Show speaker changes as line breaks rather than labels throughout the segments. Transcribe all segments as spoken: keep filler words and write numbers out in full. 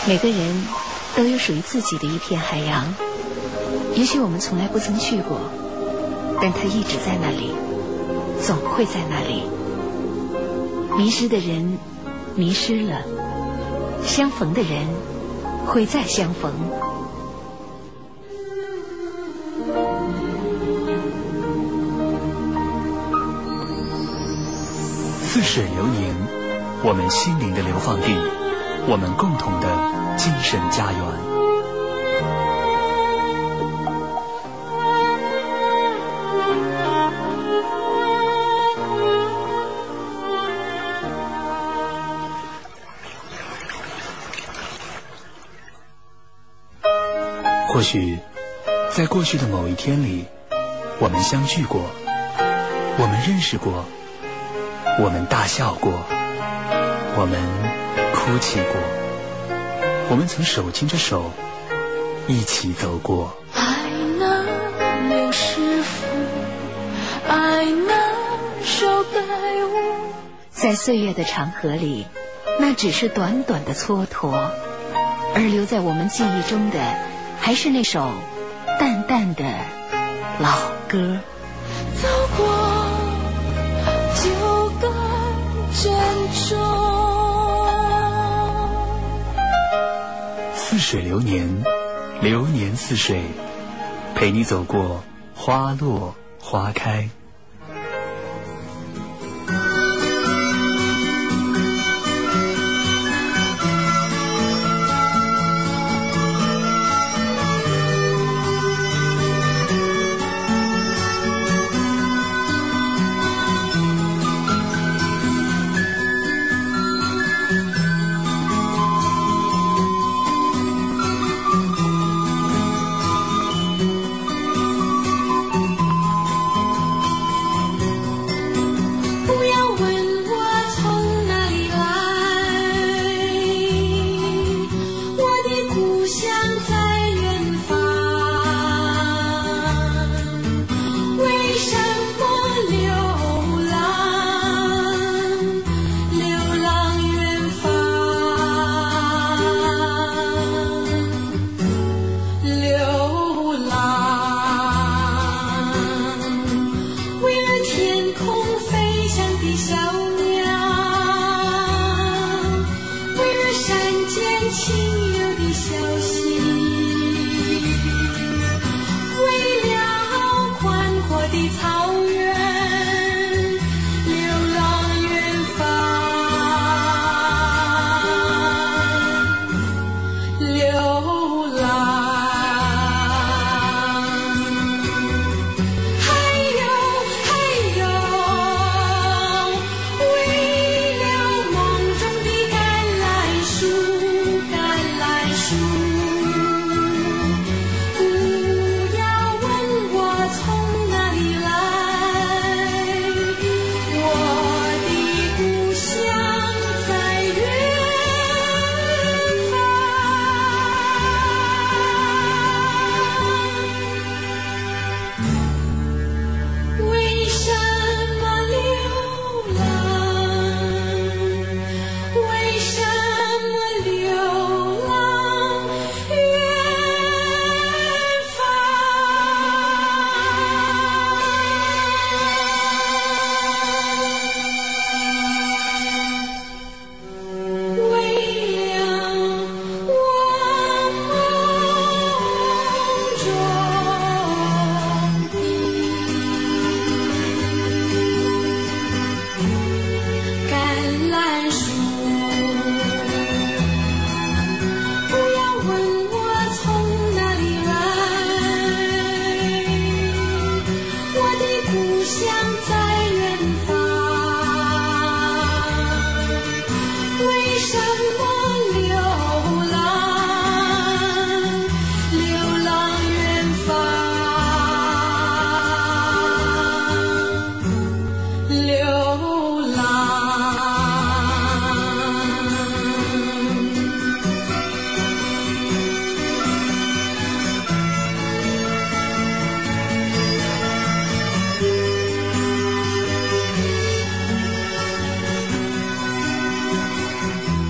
每个人都有属于自己的一片海洋，也许我们从来不曾去过，但它一直在那里，总会在那里。迷失的人迷失了，相逢的人会再相逢。
似水流年，我们心灵的流放地，我们共同的精神家园。或许在过去的某一天里，我们相聚过，我们认识过，我们大笑过，我们哭泣过，我们曾手牵着手一起走过。
爱那柳师傅，爱那首白雾。
在岁月的长河里，那只是短短的蹉跎，而留在我们记忆中的还是那首淡淡的老歌。
走过就该珍重。
似水流年，流年似水，陪你走过花落花开。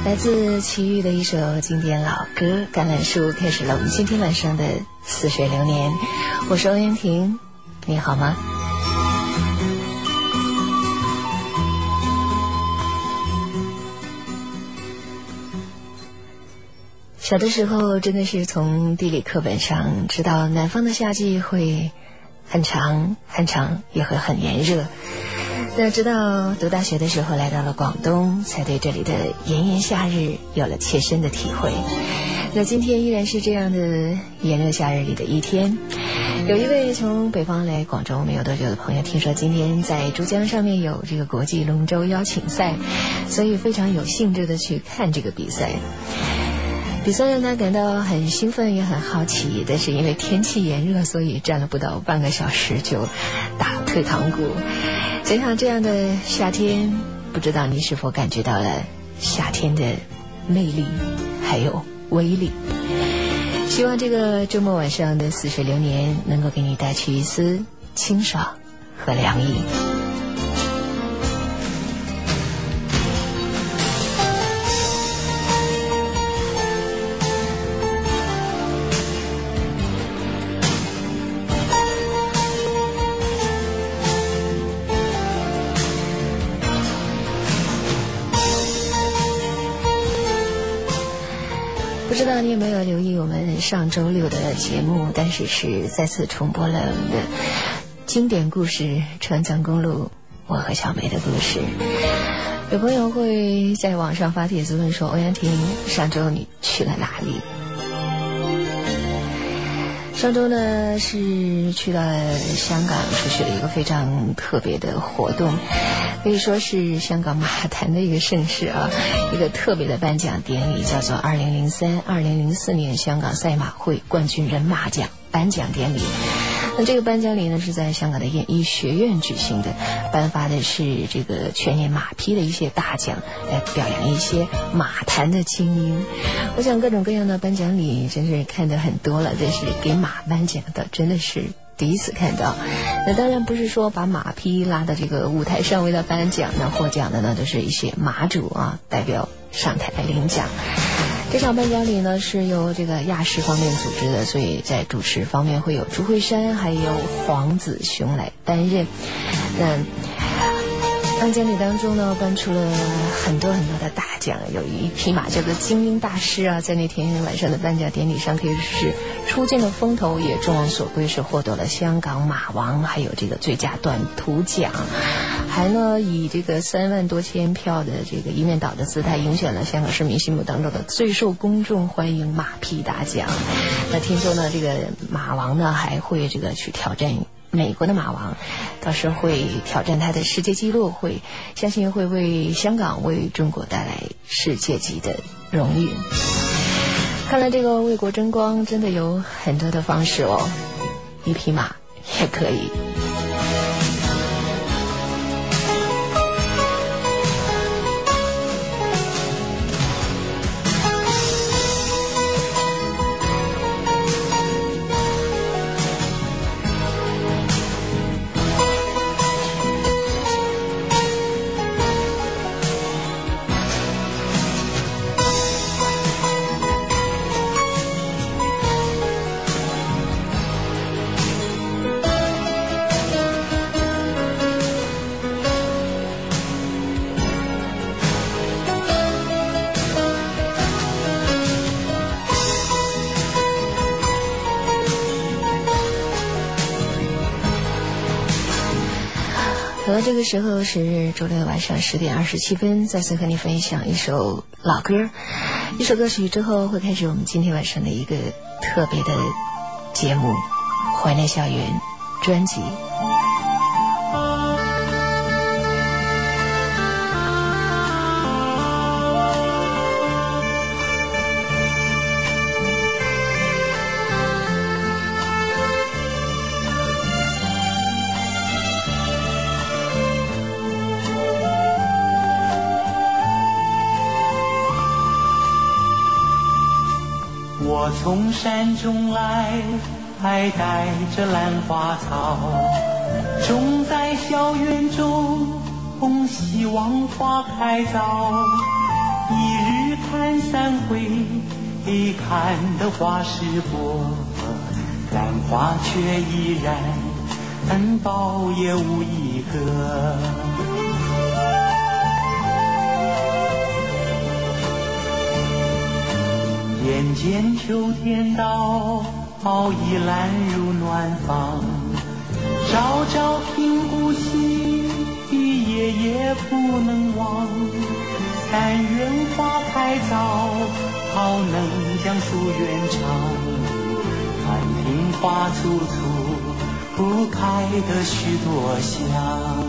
来自齐豫的一首经典老歌《橄榄树》，开始了我们今天晚上的似水流年。我是欧阳婷，你好吗？小的时候真的是从地理课本上知道南方的夏季会很长很长，也会很炎热。那直到读大学的时候来到了广东，才对这里的炎炎夏日有了切身的体会。那今天依然是这样的炎热夏日里的一天，有一位从北方来广州没有多久的朋友，听说今天在珠江上面有这个国际龙舟邀请赛，所以非常有兴致的去看这个比赛。比赛让他感到很兴奋也很好奇，但是因为天气炎热，所以站了不到半个小时就打退堂鼓。想想这样的夏天，不知道你是否感觉到了夏天的魅力还有威力。希望这个周末晚上的似水流年能够给你带去一丝清爽和凉意。不知道你有没有留意我们上周六的节目，但是是再次重播了我们的经典故事《川江公路我和小梅的故事》。有朋友会在网上发帖子问说，欧阳婷，上周你去了哪里？上周呢是去到香港，出席了一个非常特别的活动，可以说是香港马坛的一个盛事啊，一个特别的颁奖典礼，叫做二零零三二零零四年香港赛马会冠军人马奖颁奖典礼。那这个颁奖礼呢是在香港的演艺学院举行的，颁发的是这个全年马匹的一些大奖，来表扬一些马坛的精英。我想各种各样的颁奖礼真是看得很多了，但是给马颁奖的真的是第一次看到。那当然不是说把马匹拉到这个舞台上为他颁奖，那获奖的呢都是一些马主啊代表上台来领奖。这场颁奖礼呢是由这个亚视方面组织的，所以在主持方面会有朱慧珊还有黄子雄来担任。那颁奖礼当中呢颁出了很多很多的大奖，有一匹马叫做精英大师啊，在那天晚上的颁奖典礼上可以是出尽了风头，也众望所归，是获得了香港马王还有这个最佳短途奖，还呢以这个三万多千票的这个一面倒的姿态赢选了香港市民心目当中的最受公众欢迎马匹大奖。那听说呢这个马王呢还会这个去挑战美国的马王，到时候会挑战他的世界纪录，会相信会为香港为中国带来世界级的荣誉。看来这个为国争光真的有很多的方式哦，一匹马也可以。到这个时候是周六晚上十点二十七分，再次和你分享一首老歌，一首歌曲之后会开始我们今天晚上的一个特别的节目《怀念校园》专辑。
我从山中来，还带着兰花草，种在校园中，希望花开早。 一日看三回，看得花时过，兰花却依然，恩报也无一个。眼见秋天到，倚栏入暖房，朝朝听故稀，夜夜不能忘。但愿花开早，好能将夙愿偿。看庭花簇簇，不开的许多香。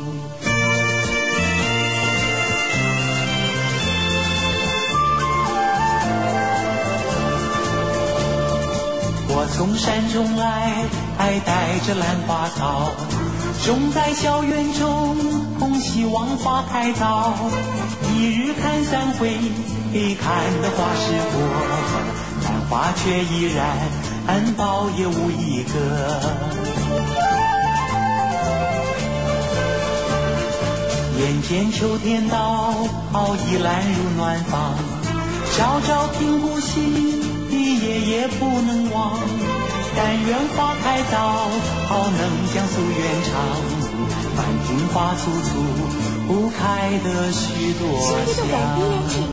我从山中来，带着兰花草，种在校园中，希望花开早。一日看三回，看得花时过，兰花却依然，恩报也无一个。眼见秋天到，倚栏入暖房，朝朝听故稀，夜夜不能忘。但愿花开早，好能将夙愿偿。满庭花簇簇，不开的许多香。